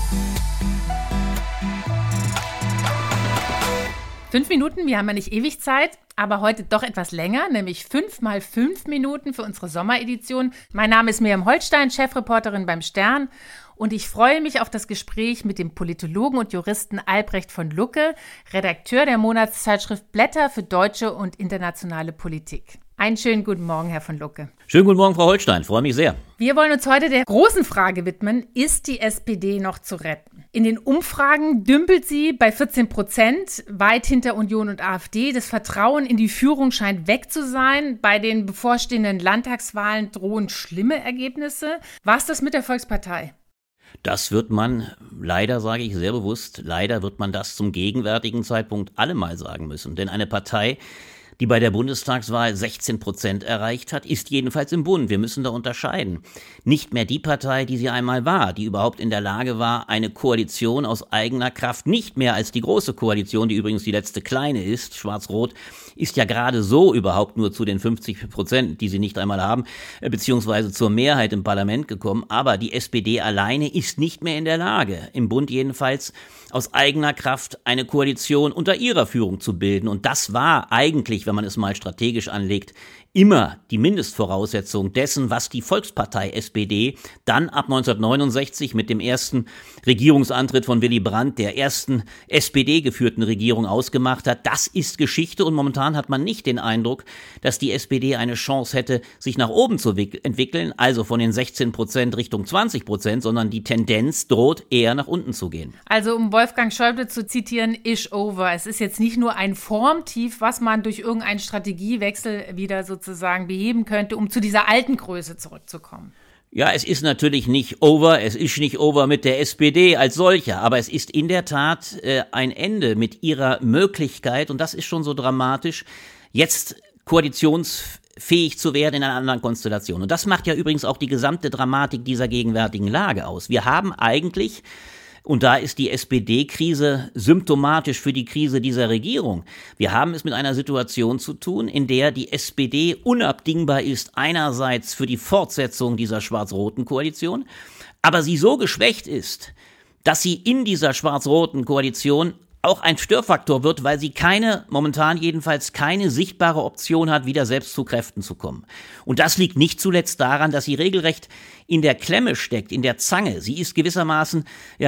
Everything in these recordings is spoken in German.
5 Minuten, wir haben ja nicht ewig Zeit, aber heute doch etwas länger, nämlich 5 mal 5 Minuten für unsere Sommeredition. Mein Name ist Miriam Holstein, Chefreporterin beim Stern, und ich freue mich auf das Gespräch mit dem Politologen und Juristen Albrecht von Lucke, Redakteur der Monatszeitschrift Blätter für deutsche und internationale Politik. Einen schönen guten Morgen, Herr von Lucke. Schönen guten Morgen, Frau Holstein. Freue mich sehr. Wir wollen uns heute der großen Frage widmen: Ist die SPD noch zu retten? In den Umfragen dümpelt sie bei 14%, weit hinter Union und AfD. Das Vertrauen in die Führung scheint weg zu sein. Bei den bevorstehenden Landtagswahlen drohen schlimme Ergebnisse. Was ist das mit der Volkspartei? Das wird man, leider sage ich sehr bewusst, leider wird man das zum gegenwärtigen Zeitpunkt allemal sagen müssen. Denn eine Partei, die bei der Bundestagswahl 16% erreicht hat, ist jedenfalls im Bund. Wir müssen da unterscheiden. Nicht mehr die Partei, die sie einmal war, die überhaupt in der Lage war, eine Koalition aus eigener Kraft, nicht mehr als die große Koalition, die übrigens die letzte kleine ist, Schwarz-Rot, ist ja gerade so überhaupt nur zu den 50%, die sie nicht einmal haben, beziehungsweise zur Mehrheit im Parlament gekommen. Aber die SPD alleine ist nicht mehr in der Lage, im Bund jedenfalls, aus eigener Kraft eine Koalition unter ihrer Führung zu bilden. Und das war eigentlich, wenn man es mal strategisch anlegt, immer die Mindestvoraussetzung dessen, was die Volkspartei SPD dann ab 1969 mit dem ersten Regierungsantritt von Willy Brandt, der ersten SPD-geführten Regierung, ausgemacht hat. Das ist Geschichte, und momentan hat man nicht den Eindruck, dass die SPD eine Chance hätte, sich nach oben zu entwickeln, also von den 16% Richtung 20%, sondern die Tendenz droht eher nach unten zu gehen. Also um Wolfgang Schäuble zu zitieren, is over. Es ist jetzt nicht nur ein Formtief, was man durch irgendeinen Strategiewechsel wieder sozusagen beheben könnte, um zu dieser alten Größe zurückzukommen. Ja, es ist natürlich nicht over, es ist nicht over mit der SPD als solcher, aber es ist in der Tat ein Ende mit ihrer Möglichkeit, und das ist schon so dramatisch, jetzt koalitionsfähig zu werden in einer anderen Konstellation. Und das macht ja übrigens auch die gesamte Dramatik dieser gegenwärtigen Lage aus. Wir haben eigentlich, und da ist die SPD-Krise symptomatisch für die Krise dieser Regierung, wir haben es mit einer Situation zu tun, in der die SPD unabdingbar ist, einerseits für die Fortsetzung dieser schwarz-roten Koalition, aber sie so geschwächt ist, dass sie in dieser schwarz-roten Koalition auch ein Störfaktor wird, weil sie momentan jedenfalls keine sichtbare Option hat, wieder selbst zu Kräften zu kommen. Und das liegt nicht zuletzt daran, dass sie regelrecht in der Klemme steckt, in der Zange. Sie ist gewissermaßen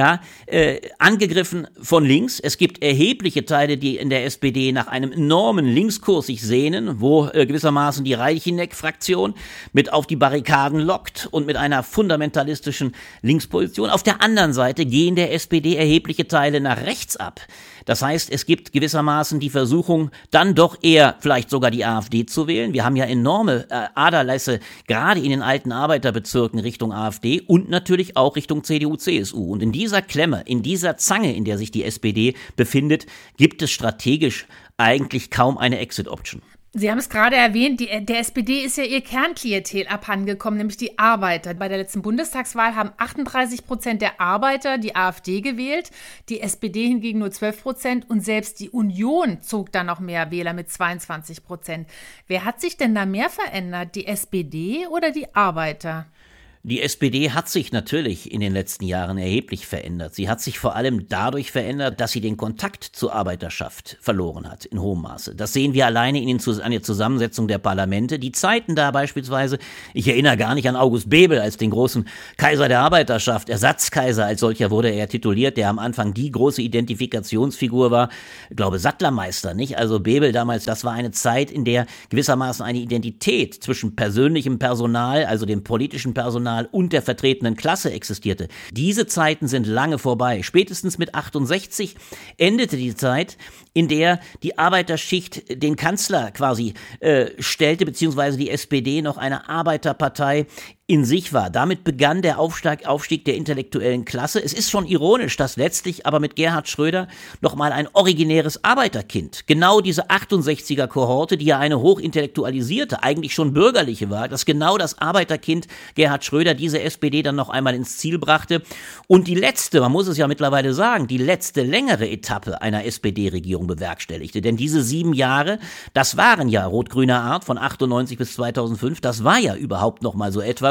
angegriffen von links. Es gibt erhebliche Teile, die in der SPD nach einem enormen Linkskurs sich sehnen, wo gewissermaßen die Reicheneck-Fraktion mit auf die Barrikaden lockt und mit einer fundamentalistischen Linksposition. Auf der anderen Seite gehen der SPD erhebliche Teile nach rechts ab. Das heißt, es gibt gewissermaßen die Versuchung, dann doch eher vielleicht sogar die AfD zu wählen. Wir haben ja enorme Aderlässe, gerade in den alten Arbeiterbezirken Richtung AfD und natürlich auch Richtung CDU, CSU. Und in dieser Klemme, in dieser Zange, in der sich die SPD befindet, gibt es strategisch eigentlich kaum eine Exit-Option. Sie haben es gerade erwähnt, der SPD ist ja ihr Kernklientel abhandengekommen, nämlich die Arbeiter. Bei der letzten Bundestagswahl haben 38% der Arbeiter die AfD gewählt, die SPD hingegen nur 12%, und selbst die Union zog da noch mehr Wähler mit 22%. Wer hat sich denn da mehr verändert, die SPD oder die Arbeiter? Die SPD hat sich natürlich in den letzten Jahren erheblich verändert. Sie hat sich vor allem dadurch verändert, dass sie den Kontakt zur Arbeiterschaft verloren hat, in hohem Maße. Das sehen wir alleine an der Zusammensetzung der Parlamente. Die Zeiten da beispielsweise, ich erinnere gar nicht an August Bebel als den großen Kaiser der Arbeiterschaft, Ersatzkaiser als solcher wurde er tituliert, der am Anfang die große Identifikationsfigur war, ich glaube Sattlermeister, nicht? Also Bebel damals, das war eine Zeit, in der gewissermaßen eine Identität zwischen persönlichem Personal, also dem politischen Personal, und der vertretenen Klasse existierte. Diese Zeiten sind lange vorbei. Spätestens mit 68 endete die Zeit, in der die Arbeiterschicht den Kanzler quasi stellte, beziehungsweise die SPD noch eine Arbeiterpartei in sich war. Damit begann der Aufstieg der intellektuellen Klasse. Es ist schon ironisch, dass letztlich aber mit Gerhard Schröder nochmal ein originäres Arbeiterkind, genau diese 68er-Kohorte, die ja eine hochintellektualisierte, eigentlich schon bürgerliche war, dass genau das Arbeiterkind Gerhard Schröder diese SPD dann noch einmal ins Ziel brachte. Und die letzte, man muss es ja mittlerweile sagen, die letzte längere Etappe einer SPD-Regierung bewerkstelligte. Denn diese 7 Jahre, das waren ja rot-grüner Art von 98 bis 2005, das war ja überhaupt noch mal so etwas,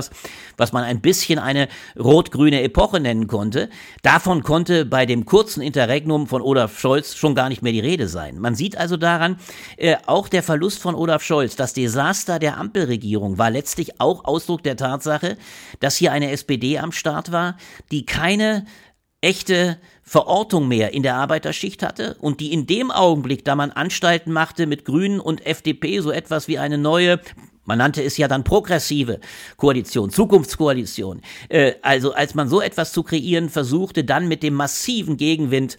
etwas, was man ein bisschen eine rot-grüne Epoche nennen konnte. Davon konnte bei dem kurzen Interregnum von Olaf Scholz schon gar nicht mehr die Rede sein. Man sieht also daran, auch der Verlust von Olaf Scholz, das Desaster der Ampelregierung war letztlich auch Ausdruck der Tatsache, dass hier eine SPD am Start war, die keine echte Verortung mehr in der Arbeiterschicht hatte und die in dem Augenblick, da man Anstalten machte mit Grünen und FDP, so etwas wie eine neue, man nannte es ja dann progressive Koalition, Zukunftskoalition. Also als man so etwas zu kreieren versuchte, dann mit dem massiven Gegenwind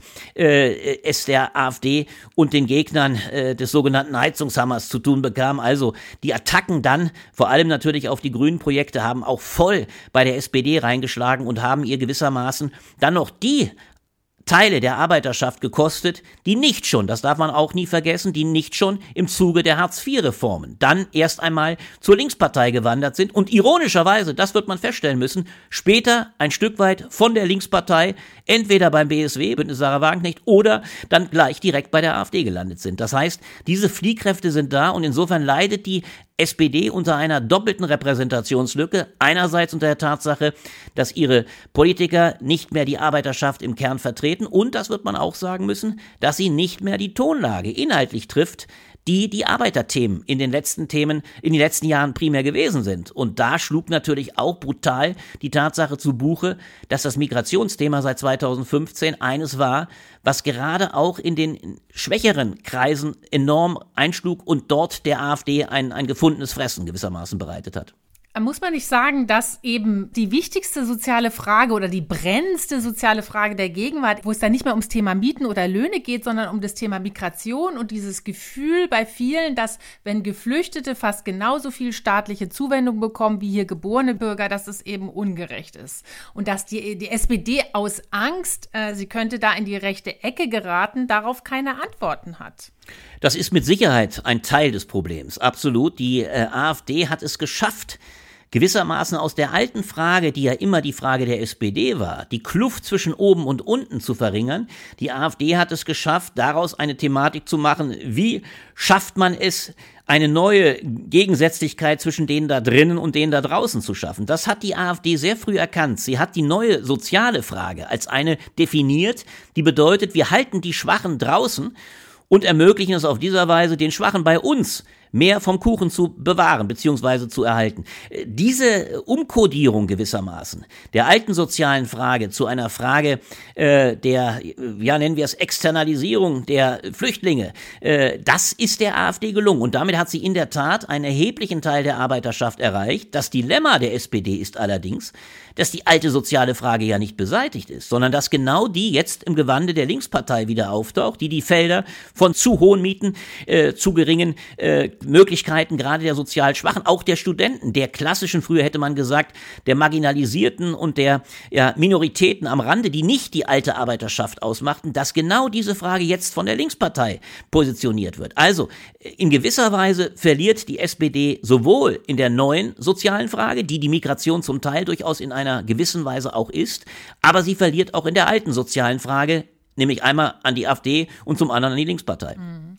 es der AfD und den Gegnern des sogenannten Heizungshammers zu tun bekam. Also die Attacken dann, vor allem natürlich auf die grünen Projekte, haben auch voll bei der SPD reingeschlagen und haben ihr gewissermaßen dann noch die Teile der Arbeiterschaft gekostet, die nicht schon, das darf man auch nie vergessen, die nicht schon im Zuge der Hartz-IV-Reformen dann erst einmal zur Linkspartei gewandert sind und ironischerweise, das wird man feststellen müssen, später ein Stück weit von der Linkspartei entweder beim BSW, Bündnis Sarah Wagenknecht, oder dann gleich direkt bei der AfD gelandet sind. Das heißt, diese Fliehkräfte sind da und insofern leidet die SPD unter einer doppelten Repräsentationslücke. Einerseits unter der Tatsache, dass ihre Politiker nicht mehr die Arbeiterschaft im Kern vertreten und, das wird man auch sagen müssen, dass sie nicht mehr die Tonlage inhaltlich trifft, die Arbeiterthemen in den letzten Jahren primär gewesen sind. Und da schlug natürlich auch brutal die Tatsache zu Buche, dass das Migrationsthema seit 2015 eines war, was gerade auch in den schwächeren Kreisen enorm einschlug und dort der AfD ein gefundenes Fressen gewissermaßen bereitet hat. Muss man nicht sagen, dass eben die wichtigste soziale Frage oder die brennendste soziale Frage der Gegenwart, wo es dann nicht mehr ums Thema Mieten oder Löhne geht, sondern um das Thema Migration und dieses Gefühl bei vielen, dass wenn Geflüchtete fast genauso viel staatliche Zuwendung bekommen wie hier geborene Bürger, dass es eben ungerecht ist. Und dass die SPD aus Angst, sie könnte da in die rechte Ecke geraten, darauf keine Antworten hat. Das ist mit Sicherheit ein Teil des Problems, absolut. Die AfD hat es geschafft, gewissermaßen aus der alten Frage, die ja immer die Frage der SPD war, die Kluft zwischen oben und unten zu verringern. Die AfD hat es geschafft, daraus eine Thematik zu machen, wie schafft man es, eine neue Gegensätzlichkeit zwischen denen da drinnen und denen da draußen zu schaffen. Das hat die AfD sehr früh erkannt. Sie hat die neue soziale Frage als eine definiert, die bedeutet, wir halten die Schwachen draußen und ermöglichen es auf dieser Weise, den Schwachen bei uns mehr vom Kuchen zu bewahren bzw. zu erhalten. Diese Umkodierung gewissermaßen der alten sozialen Frage zu einer Frage nennen wir es Externalisierung der Flüchtlinge, das ist der AfD gelungen und damit hat sie in der Tat einen erheblichen Teil der Arbeiterschaft erreicht. Das Dilemma der SPD ist allerdings, dass die alte soziale Frage ja nicht beseitigt ist, sondern dass genau die jetzt im Gewande der Linkspartei wieder auftaucht, die Felder von zu hohen Mieten, zu geringen Möglichkeiten gerade der sozial Schwachen, auch der Studenten, der klassischen, früher hätte man gesagt, der Marginalisierten und der Minoritäten am Rande, die nicht die alte Arbeiterschaft ausmachten, dass genau diese Frage jetzt von der Linkspartei positioniert wird. Also in gewisser Weise verliert die SPD sowohl in der neuen sozialen Frage, die Migration zum Teil durchaus in einer gewissen Weise auch ist, aber sie verliert auch in der alten sozialen Frage, nämlich einmal an die AfD und zum anderen an die Linkspartei.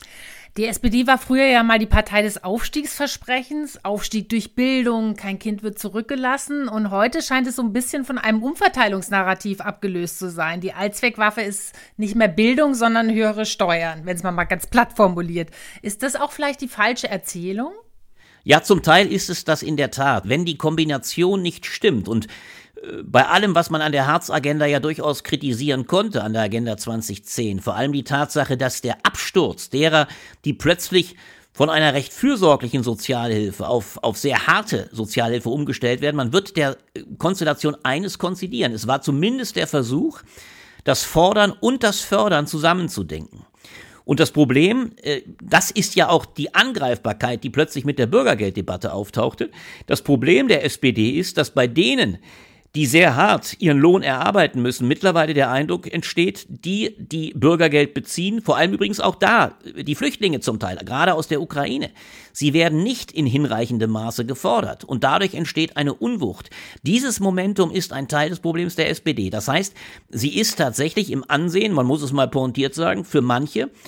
Die SPD war früher ja mal die Partei des Aufstiegsversprechens, Aufstieg durch Bildung, kein Kind wird zurückgelassen und heute scheint es so ein bisschen von einem Umverteilungsnarrativ abgelöst zu sein. Die Allzweckwaffe ist nicht mehr Bildung, sondern höhere Steuern, wenn es mal ganz platt formuliert. Ist das auch vielleicht die falsche Erzählung? Ja, zum Teil ist es das in der Tat, wenn die Kombination nicht stimmt und bei allem, was man an der Hartz-Agenda ja durchaus kritisieren konnte, an der Agenda 2010, vor allem die Tatsache, dass der Absturz derer, die plötzlich von einer recht fürsorglichen Sozialhilfe auf sehr harte Sozialhilfe umgestellt werden, man wird der Konstellation eines konzidieren. Es war zumindest der Versuch, das Fordern und das Fördern zusammenzudenken. Und das Problem, das ist ja auch die Angreifbarkeit, die plötzlich mit der Bürgergelddebatte auftauchte. Das Problem der SPD ist, dass bei denen, die sehr hart ihren Lohn erarbeiten müssen, mittlerweile der Eindruck entsteht, die Bürgergeld beziehen, vor allem übrigens auch da, die Flüchtlinge zum Teil, gerade aus der Ukraine, sie werden nicht in hinreichendem Maße gefordert und dadurch entsteht eine Unwucht. Dieses Momentum ist ein Teil des Problems der SPD. Das heißt, sie ist tatsächlich im Ansehen, man muss es mal pointiert sagen, für manche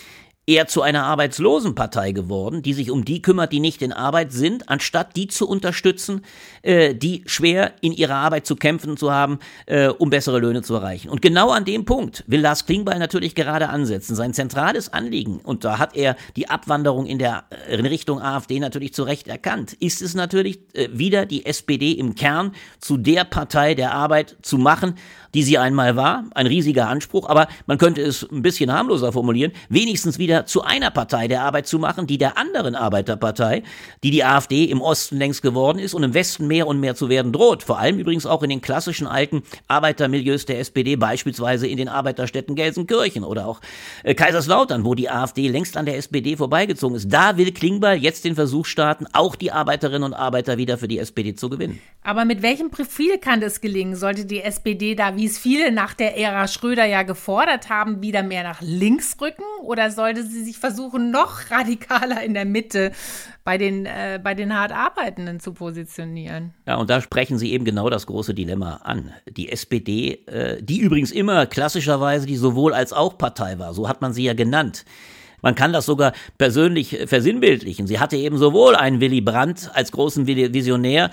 eher zu einer Arbeitslosenpartei geworden, die sich um die kümmert, die nicht in Arbeit sind, anstatt die zu unterstützen, die schwer in ihrer Arbeit zu kämpfen zu haben, um bessere Löhne zu erreichen. Und genau an dem Punkt will Lars Klingbeil natürlich gerade ansetzen. Sein zentrales Anliegen, und da hat er die Abwanderung in Richtung AfD natürlich zu Recht erkannt, ist es natürlich wieder die SPD im Kern zu der Partei der Arbeit zu machen, die sie einmal war. Ein riesiger Anspruch, aber man könnte es ein bisschen harmloser formulieren, wenigstens wieder zu einer Partei der Arbeit zu machen, die der anderen Arbeiterpartei, die AfD im Osten längst geworden ist und im Westen mehr und mehr zu werden droht. Vor allem übrigens auch in den klassischen alten Arbeitermilieus der SPD, beispielsweise in den Arbeiterstädten Gelsenkirchen oder auch Kaiserslautern, wo die AfD längst an der SPD vorbeigezogen ist. Da will Klingbeil jetzt den Versuch starten, auch die Arbeiterinnen und Arbeiter wieder für die SPD zu gewinnen. Aber mit welchem Profil kann das gelingen? Sollte die SPD da, wie es viele nach der Ära Schröder ja gefordert haben, wieder mehr nach links rücken? Oder sollte sie sich versuchen, noch radikaler in der Mitte bei den hart Arbeitenden zu positionieren? Ja, und da sprechen Sie eben genau das große Dilemma an. Die SPD, die übrigens immer klassischerweise die sowohl als auch Partei war, so hat man sie ja genannt. Man kann das sogar persönlich versinnbildlichen. Sie hatte eben sowohl einen Willy Brandt als großen Visionär,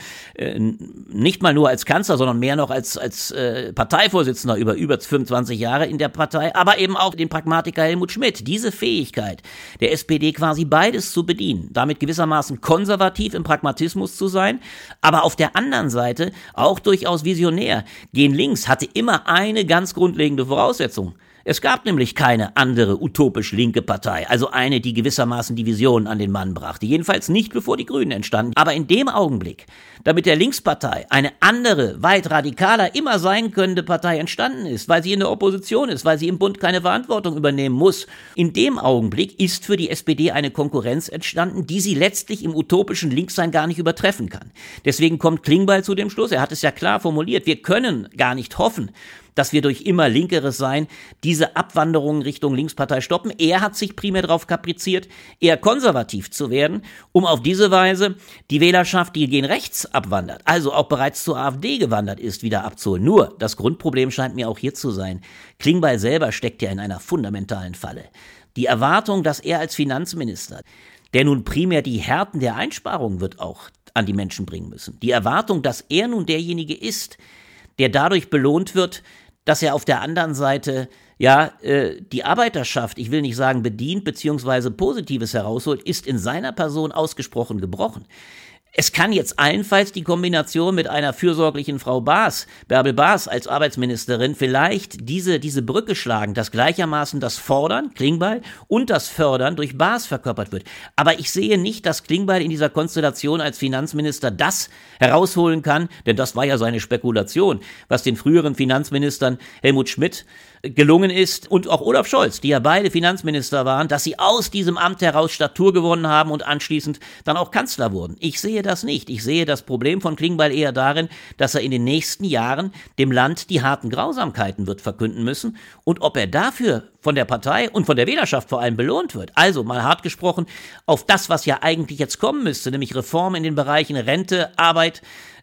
nicht mal nur als Kanzler, sondern mehr noch als Parteivorsitzender über 25 Jahre in der Partei, aber eben auch den Pragmatiker Helmut Schmidt. Diese Fähigkeit der SPD quasi beides zu bedienen, damit gewissermaßen konservativ im Pragmatismus zu sein, aber auf der anderen Seite auch durchaus visionär. Gehen links hatte immer eine ganz grundlegende Voraussetzung. Es gab nämlich keine andere utopisch linke Partei, also eine, die gewissermaßen die Visionen an den Mann brachte. Jedenfalls nicht, bevor die Grünen entstanden. Aber in dem Augenblick, damit der Linkspartei eine andere, weit radikaler, immer sein könnende Partei entstanden ist, weil sie in der Opposition ist, weil sie im Bund keine Verantwortung übernehmen muss, in dem Augenblick ist für die SPD eine Konkurrenz entstanden, die sie letztlich im utopischen Linkssein gar nicht übertreffen kann. Deswegen kommt Klingbeil zu dem Schluss, er hat es ja klar formuliert, wir können gar nicht hoffen, dass wir durch immer linkeres Sein diese Abwanderung Richtung Linkspartei stoppen. Er hat sich primär darauf kapriziert, eher konservativ zu werden, um auf diese Weise die Wählerschaft, die gegen rechts abwandert, also auch bereits zur AfD gewandert ist, wieder abzuholen. Nur, das Grundproblem scheint mir auch hier zu sein. Klingbeil selber steckt ja in einer fundamentalen Falle. Die Erwartung, dass er als Finanzminister, der nun primär die Härten der Einsparungen wird auch an die Menschen bringen müssen, die Erwartung, dass er nun derjenige ist, der dadurch belohnt wird, dass er auf der anderen Seite die Arbeiterschaft, ich will nicht sagen bedient, beziehungsweise Positives herausholt, ist in seiner Person ausgesprochen gebrochen. Es kann jetzt allenfalls die Kombination mit einer fürsorglichen Frau Bärbel Baas als Arbeitsministerin vielleicht diese Brücke schlagen, dass gleichermaßen das Fordern, Klingbeil, und das Fördern durch Baas verkörpert wird. Aber ich sehe nicht, dass Klingbeil in dieser Konstellation als Finanzminister das herausholen kann, denn das war ja seine Spekulation, was den früheren Finanzministern Helmut Schmidt gelungen ist und auch Olaf Scholz, die ja beide Finanzminister waren, dass sie aus diesem Amt heraus Statur gewonnen haben und anschließend dann auch Kanzler wurden. Ich sehe das nicht. Ich sehe das Problem von Klingbeil eher darin, dass er in den nächsten Jahren dem Land die harten Grausamkeiten wird verkünden müssen und ob er dafür von der Partei und von der Wählerschaft vor allem belohnt wird. Also mal hart gesprochen auf das, was ja eigentlich jetzt kommen müsste, nämlich Reformen in den Bereichen Rente, Arbeit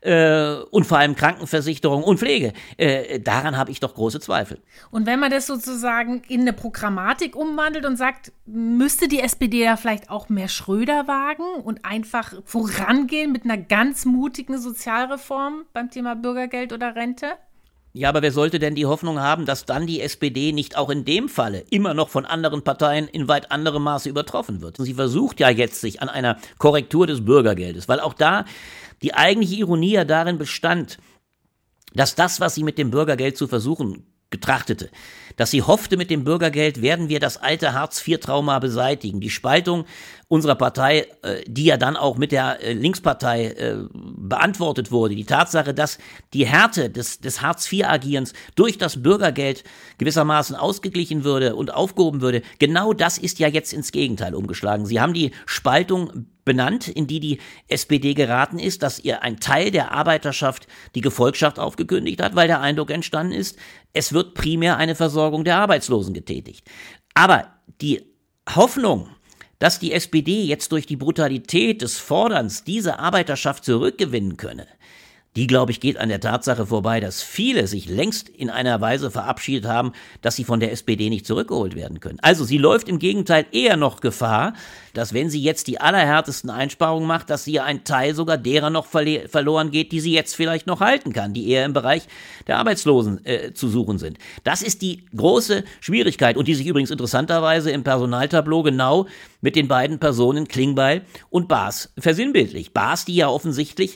und vor allem Krankenversicherung und Pflege. Daran habe ich doch große Zweifel. Und wenn man das sozusagen in eine Programmatik umwandelt und sagt, müsste die SPD da vielleicht auch mehr Schröder wagen und einfach vorangehen mit einer ganz mutigen Sozialreform beim Thema Bürgergeld oder Rente? Ja, aber wer sollte denn die Hoffnung haben, dass dann die SPD nicht auch in dem Falle immer noch von anderen Parteien in weit anderem Maße übertroffen wird? Sie versucht ja jetzt sich an einer Korrektur des Bürgergeldes, weil auch da die eigentliche Ironie ja darin bestand, dass das, was sie mit dem Bürgergeld zu versuchen getrachtete, dass sie hoffte, mit dem Bürgergeld werden wir das alte Hartz-IV-Trauma beseitigen. Die Spaltung unserer Partei, die ja dann auch mit der Linkspartei beantwortet wurde. Die Tatsache, dass die Härte des Hartz-IV-Agierens durch das Bürgergeld gewissermaßen ausgeglichen würde und aufgehoben würde, genau das ist ja jetzt ins Gegenteil umgeschlagen. Sie haben die Spaltung benannt, in die SPD geraten ist, dass ihr ein Teil der Arbeiterschaft die Gefolgschaft aufgekündigt hat, weil der Eindruck entstanden ist, es wird primär eine Versorgung der Arbeitslosen getätigt. Aber die Hoffnung, dass die SPD jetzt durch die Brutalität des Forderns diese Arbeiterschaft zurückgewinnen könne, die, glaube ich, geht an der Tatsache vorbei, dass viele sich längst in einer Weise verabschiedet haben, dass sie von der SPD nicht zurückgeholt werden können. Also sie läuft im Gegenteil eher noch Gefahr, dass wenn sie jetzt die allerhärtesten Einsparungen macht, dass ihr ein Teil sogar derer noch verloren geht, die sie jetzt vielleicht noch halten kann, die eher im Bereich der Arbeitslosen zu suchen sind. Das ist die große Schwierigkeit und die sich übrigens interessanterweise im Personaltableau genau mit den beiden Personen Klingbeil und Baas versinnbildlicht. Baas, die ja offensichtlich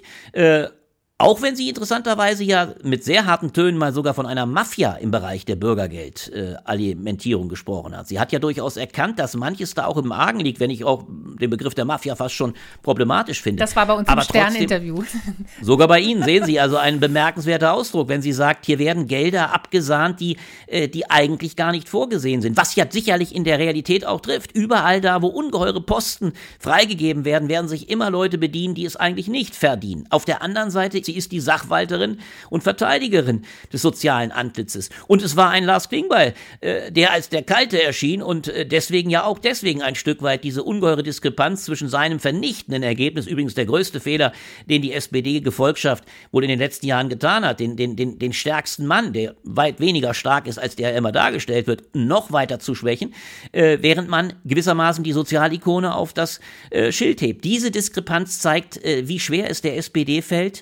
auch wenn sie interessanterweise ja mit sehr harten Tönen mal sogar von einer Mafia im Bereich der Bürgergeldalimentierung gesprochen hat. Sie hat ja durchaus erkannt, dass manches da auch im Argen liegt, wenn ich auch den Begriff der Mafia fast schon problematisch finde. Das war bei uns im Stern-Interview. Sogar bei Ihnen sehen Sie also einen bemerkenswerter Ausdruck, wenn sie sagt, hier werden Gelder abgesahnt, die eigentlich gar nicht vorgesehen sind. Was ja sicherlich in der Realität auch trifft. Überall da, wo ungeheure Posten freigegeben werden, werden sich immer Leute bedienen, die es eigentlich nicht verdienen. Auf der anderen Seite, sie ist die Sachwalterin und Verteidigerin des sozialen Antlitzes. Und es war ein Lars Klingbeil, der als der Kalte erschien und deswegen ein Stück weit diese ungeheure Diskrepanz zwischen seinem vernichtenden Ergebnis, übrigens der größte Fehler, den die SPD-Gefolgschaft wohl in den letzten Jahren getan hat, den stärksten Mann, der weit weniger stark ist, als der immer dargestellt wird, noch weiter zu schwächen, während man gewissermaßen die Sozialikone auf das Schild hebt. Diese Diskrepanz zeigt, wie schwer es der SPD fällt,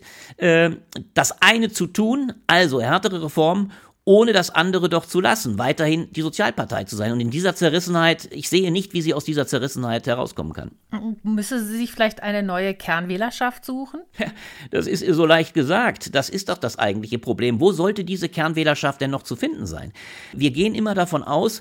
das eine zu tun, also härtere Reformen, ohne das andere doch zu lassen, weiterhin die Sozialpartei zu sein. Und in dieser Zerrissenheit, ich sehe nicht, wie sie aus dieser Zerrissenheit herauskommen kann. Müsste sie sich vielleicht eine neue Kernwählerschaft suchen? Ja, das ist so leicht gesagt. Das ist doch das eigentliche Problem. Wo sollte diese Kernwählerschaft denn noch zu finden sein? Wir gehen immer davon aus,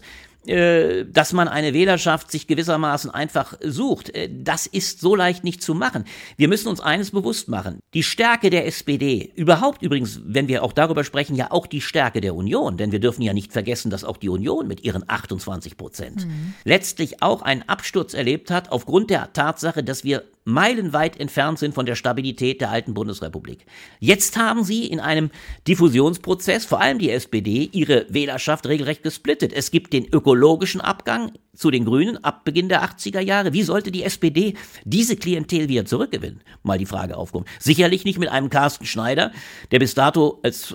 dass man eine Wählerschaft sich gewissermaßen einfach sucht. Das ist so leicht nicht zu machen. Wir müssen uns eines bewusst machen. Die Stärke der SPD, überhaupt übrigens, wenn wir auch darüber sprechen, ja auch die Stärke der Union, denn wir dürfen ja nicht vergessen, dass auch die Union mit ihren 28% letztlich auch einen Absturz erlebt hat, aufgrund der Tatsache, dass wir meilenweit entfernt sind von der Stabilität der alten Bundesrepublik. Jetzt haben sie in einem Diffusionsprozess, vor allem die SPD, ihre Wählerschaft regelrecht gesplittet. Es gibt den ökologischen Abgang zu den Grünen ab Beginn der 80er Jahre. Wie sollte die SPD diese Klientel wieder zurückgewinnen? Mal die Frage aufkommen. Sicherlich nicht mit einem Carsten Schneider, der bis dato als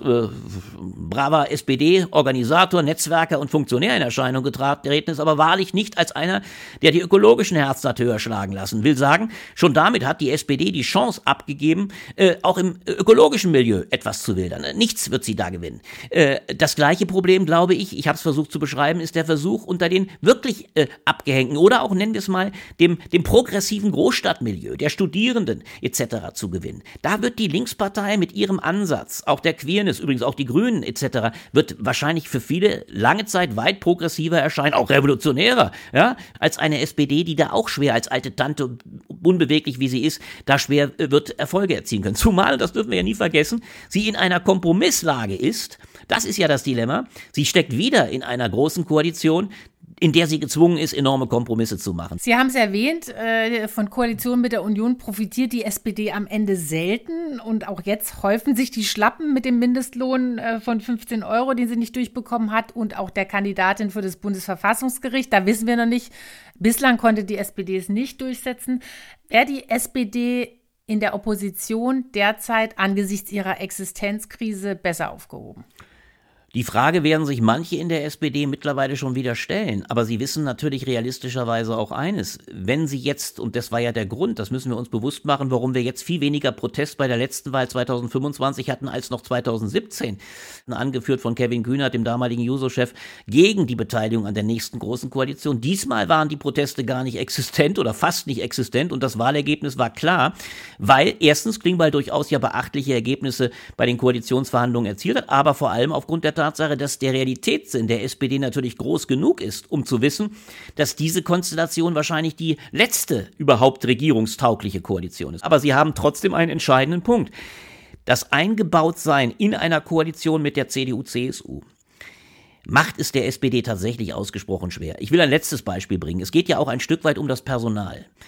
braver SPD-Organisator, Netzwerker und Funktionär in Erscheinung getreten ist, aber wahrlich nicht als einer, der die ökologischen Herzen hat höher schlagen lassen. Will sagen, schon damit hat die SPD die Chance abgegeben, auch im ökologischen Milieu etwas zu wildern. Nichts wird sie da gewinnen. Das gleiche Problem, glaube ich habe es versucht zu beschreiben, ist der Versuch, unter den wirklich Abgehängten oder auch, nennen wir es mal, dem progressiven Großstadtmilieu, der Studierenden etc. zu gewinnen. Da wird die Linkspartei mit ihrem Ansatz, auch der Queerness, übrigens auch die Grünen etc., wird wahrscheinlich für viele lange Zeit weit progressiver erscheinen, auch revolutionärer, ja, als eine SPD, die da auch schwer als alte Tante, unbeweglich wie sie ist, da schwer wird Erfolge erzielen können. Zumal, das dürfen wir ja nie vergessen, sie in einer Kompromisslage ist. Das ist ja das Dilemma. Sie steckt wieder in einer großen Koalition, in der sie gezwungen ist, enorme Kompromisse zu machen. Sie haben es erwähnt, von Koalitionen mit der Union profitiert die SPD am Ende selten. Und auch jetzt häufen sich die Schlappen mit dem Mindestlohn von 15 €, den sie nicht durchbekommen hat, und auch der Kandidatin für das Bundesverfassungsgericht. Da wissen wir noch nicht, bislang konnte die SPD es nicht durchsetzen. Wäre die SPD in der Opposition derzeit angesichts ihrer Existenzkrise besser aufgehoben? Die Frage werden sich manche in der SPD mittlerweile schon wieder stellen, aber sie wissen natürlich realistischerweise auch eines: Wenn sie jetzt, und das war ja der Grund, das müssen wir uns bewusst machen, warum wir jetzt viel weniger Protest bei der letzten Wahl 2025 hatten als noch 2017, angeführt von Kevin Kühnert, dem damaligen Juso-Chef, gegen die Beteiligung an der nächsten großen Koalition. Diesmal waren die Proteste gar nicht existent oder fast nicht existent und das Wahlergebnis war klar, weil erstens Klingbeil durchaus ja beachtliche Ergebnisse bei den Koalitionsverhandlungen erzielt hat, aber vor allem aufgrund der Tatsache, dass der Realitätssinn der SPD natürlich groß genug ist, um zu wissen, dass diese Konstellation wahrscheinlich die letzte überhaupt regierungstaugliche Koalition ist. Aber sie haben trotzdem einen entscheidenden Punkt. Das Eingebautsein in einer Koalition mit der CDU-CSU macht es der SPD tatsächlich ausgesprochen schwer. Ich will ein letztes Beispiel bringen. Es geht ja auch ein Stück weit um das Personal.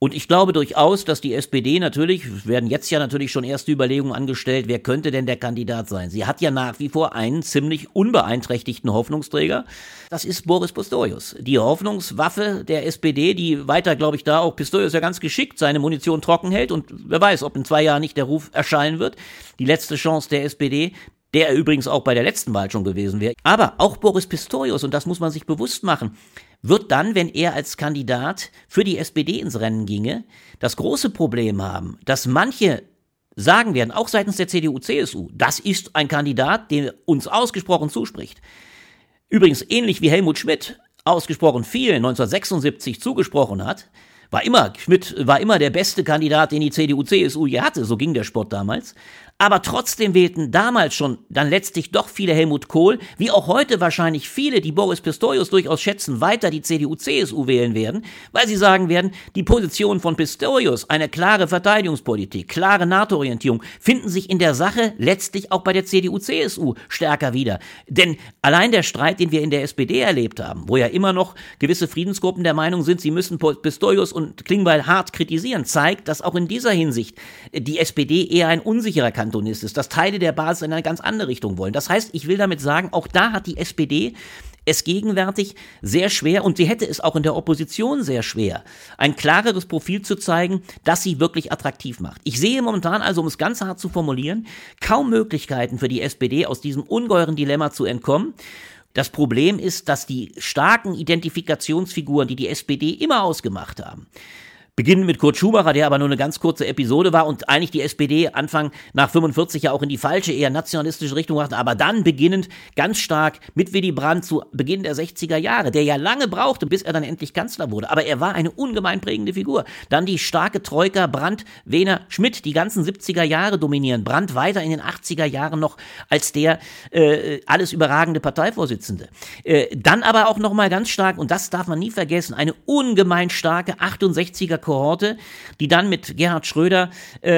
Und ich glaube durchaus, dass die SPD natürlich, werden jetzt ja natürlich schon erste Überlegungen angestellt, wer könnte denn der Kandidat sein? Sie hat ja nach wie vor einen ziemlich unbeeinträchtigten Hoffnungsträger. Das ist Boris Pistorius. Die Hoffnungswaffe der SPD, die weiter, glaube ich, da auch Pistorius ja ganz geschickt seine Munition trocken hält. Und wer weiß, ob in 2 Jahren nicht der Ruf erschallen wird. Die letzte Chance der SPD, der er übrigens auch bei der letzten Wahl schon gewesen wäre. Aber auch Boris Pistorius, und das muss man sich bewusst machen, wird dann, wenn er als Kandidat für die SPD ins Rennen ginge, das große Problem haben, dass manche sagen werden, auch seitens der CDU, CSU, das ist ein Kandidat, der uns ausgesprochen zuspricht. Übrigens ähnlich wie Helmut Schmidt ausgesprochen vielen 1976 zugesprochen hat, Schmidt war immer der beste Kandidat, den die CDU, CSU je hatte, so ging der Sport damals. Aber trotzdem wählten damals schon dann letztlich doch viele Helmut Kohl, wie auch heute wahrscheinlich viele, die Boris Pistorius durchaus schätzen, weiter die CDU, CSU wählen werden, weil sie sagen werden, die Position von Pistorius, eine klare Verteidigungspolitik, klare NATO-Orientierung, finden sich in der Sache letztlich auch bei der CDU, CSU stärker wieder. Denn allein der Streit, den wir in der SPD erlebt haben, wo ja immer noch gewisse Friedensgruppen der Meinung sind, sie müssen Pistorius und Klingbeil hart kritisieren, zeigt, dass auch in dieser Hinsicht die SPD eher ein unsicherer Kanton ist, dass Teile der Basis in eine ganz andere Richtung wollen. Das heißt, ich will damit sagen, auch da hat die SPD es gegenwärtig sehr schwer, und sie hätte es auch in der Opposition sehr schwer, ein klareres Profil zu zeigen, das sie wirklich attraktiv macht. Ich sehe momentan also, um es ganz hart zu formulieren, kaum Möglichkeiten für die SPD, aus diesem ungeheuren Dilemma zu entkommen. Das Problem ist, dass die starken Identifikationsfiguren, die die SPD immer ausgemacht haben, beginnen mit Kurt Schumacher, der aber nur eine ganz kurze Episode war und eigentlich die SPD Anfang nach 45 ja auch in die falsche, eher nationalistische Richtung machte, aber dann beginnend ganz stark mit Willy Brandt zu Beginn der 60er Jahre, der ja lange brauchte, bis er dann endlich Kanzler wurde, aber er war eine ungemein prägende Figur. Dann die starke Troika Brandt, Wehner, Schmidt, die ganzen 70er Jahre dominieren, Brandt weiter in den 80er Jahren noch als der alles überragende Parteivorsitzende. Dann aber auch nochmal ganz stark, und das darf man nie vergessen, eine ungemein starke 68er Kohorte, die dann mit Gerhard Schröder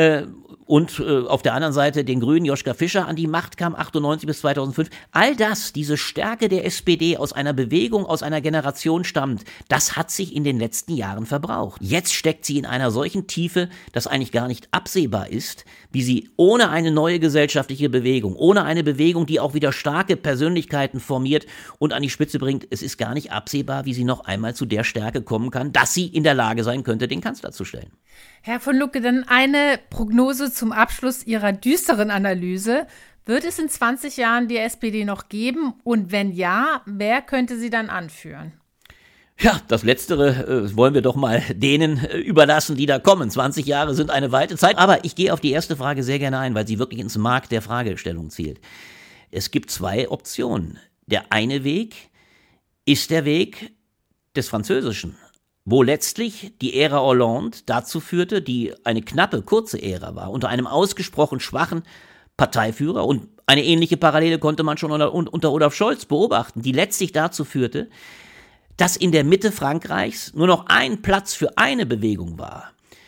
und auf der anderen Seite den Grünen Joschka Fischer an die Macht kam, 98 bis 2005. All das, diese Stärke der SPD aus einer Bewegung, aus einer Generation stammt, das hat sich in den letzten Jahren verbraucht. Jetzt steckt sie in einer solchen Tiefe, dass eigentlich gar nicht absehbar ist, wie sie ohne eine neue gesellschaftliche Bewegung, ohne eine Bewegung, die auch wieder starke Persönlichkeiten formiert und an die Spitze bringt, es ist gar nicht absehbar, wie sie noch einmal zu der Stärke kommen kann, dass sie in der Lage sein könnte, den Kanzler zu stellen. Herr von Lucke, dann eine Prognose zum Abschluss Ihrer düsteren Analyse. Wird es in 20 Jahren die SPD noch geben? Und wenn ja, wer könnte sie dann anführen? Ja, das Letztere wollen wir doch mal denen überlassen, die da kommen. 20 Jahre sind eine weite Zeit. Aber ich gehe auf die erste Frage sehr gerne ein, weil sie wirklich ins Mark der Fragestellung zielt. Es gibt 2 Optionen. Der eine Weg ist der Weg des Französischen, wo letztlich die Ära Hollande dazu führte, die eine knappe, kurze Ära war, unter einem ausgesprochen schwachen Parteiführer, und eine ähnliche Parallele konnte man schon unter Olaf Scholz beobachten, die letztlich dazu führte, dass in der Mitte Frankreichs nur noch ein Platz für eine Bewegung war.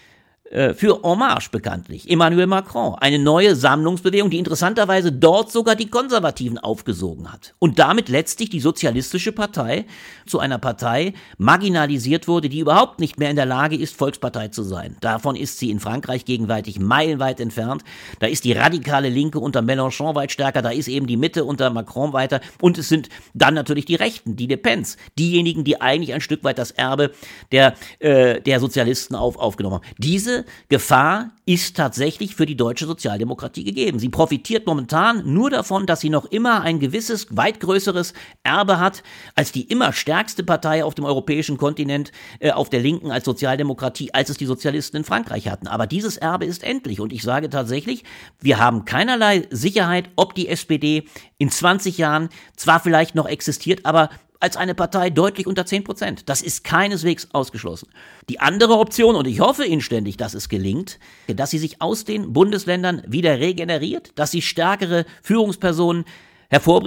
Für En Marche bekanntlich, Emmanuel Macron, eine neue Sammlungsbewegung, die interessanterweise dort sogar die Konservativen aufgesogen hat und damit letztlich die sozialistische Partei zu einer Partei marginalisiert wurde, die überhaupt nicht mehr in der Lage ist, Volkspartei zu sein. Davon ist sie in Frankreich gegenwärtig meilenweit entfernt. Da ist die radikale Linke unter Mélenchon weit stärker, da ist eben die Mitte unter Macron weiter, und es sind dann natürlich die Rechten, die Le Pens, diejenigen, die eigentlich ein Stück weit das Erbe der Sozialisten aufgenommen haben. Diese Gefahr ist tatsächlich für die deutsche Sozialdemokratie gegeben. Sie profitiert momentan nur davon, dass sie noch immer ein gewisses, weit größeres Erbe hat als die immer stärkste Partei auf dem europäischen Kontinent, auf der Linken als Sozialdemokratie, als es die Sozialisten in Frankreich hatten. Aber dieses Erbe ist endlich, und ich sage tatsächlich, wir haben keinerlei Sicherheit, ob die SPD in 20 Jahren zwar vielleicht noch existiert, aber als eine Partei deutlich unter 10%. Das ist keineswegs ausgeschlossen. Die andere Option, und ich hoffe inständig, dass es gelingt, dass sie sich aus den Bundesländern wieder regeneriert, dass sie stärkere Führungspersonen hervorbringt.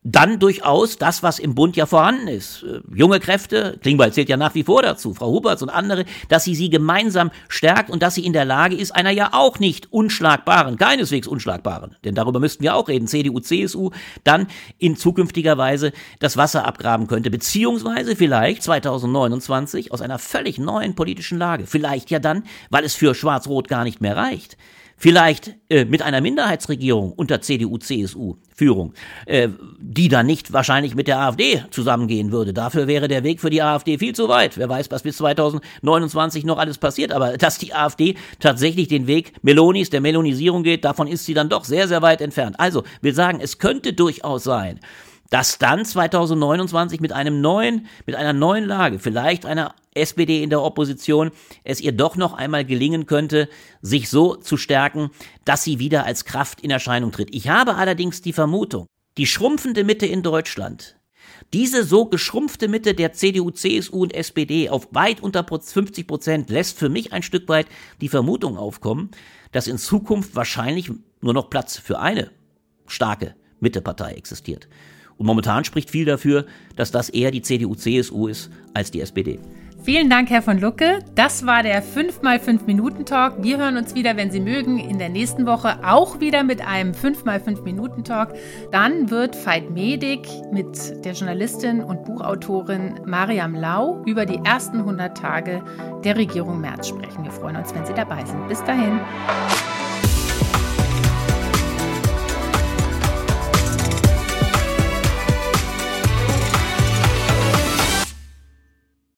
dann durchaus das, was im Bund ja vorhanden ist. Junge Kräfte, Klingbeil zählt ja nach wie vor dazu, Frau Huberts und andere, dass sie gemeinsam stärkt und dass sie in der Lage ist, einer ja auch nicht unschlagbaren, keineswegs unschlagbaren, denn darüber müssten wir auch reden, CDU, CSU, dann in zukünftiger Weise das Wasser abgraben könnte, beziehungsweise vielleicht 2029 aus einer völlig neuen politischen Lage, vielleicht ja dann, weil es für Schwarz-Rot gar nicht mehr reicht, vielleicht mit einer Minderheitsregierung unter CDU-CSU-Führung, die dann nicht wahrscheinlich mit der AfD zusammengehen würde. Dafür wäre der Weg für die AfD viel zu weit. Wer weiß, was bis 2029 noch alles passiert. Aber dass die AfD tatsächlich den Weg Melonis, der Melonisierung geht, davon ist sie dann doch sehr, sehr weit entfernt. Also, wir sagen, es könnte durchaus sein, dass dann 2029 mit einer neuen Lage, vielleicht einer SPD in der Opposition, es ihr doch noch einmal gelingen könnte, sich so zu stärken, dass sie wieder als Kraft in Erscheinung tritt. Ich habe allerdings die Vermutung, die schrumpfende Mitte in Deutschland, diese so geschrumpfte Mitte der CDU, CSU und SPD auf weit unter 50% lässt für mich ein Stück weit die Vermutung aufkommen, dass in Zukunft wahrscheinlich nur noch Platz für eine starke Mittepartei existiert. Und momentan spricht viel dafür, dass das eher die CDU-CSU ist als die SPD. Vielen Dank, Herr von Lucke. Das war der 5x5-Minuten-Talk. Wir hören uns wieder, wenn Sie mögen, in der nächsten Woche auch wieder mit einem 5x5-Minuten-Talk. Dann wird Veit Medig mit der Journalistin und Buchautorin Mariam Lau über die ersten 100 Tage der Regierung Merz sprechen. Wir freuen uns, wenn Sie dabei sind. Bis dahin.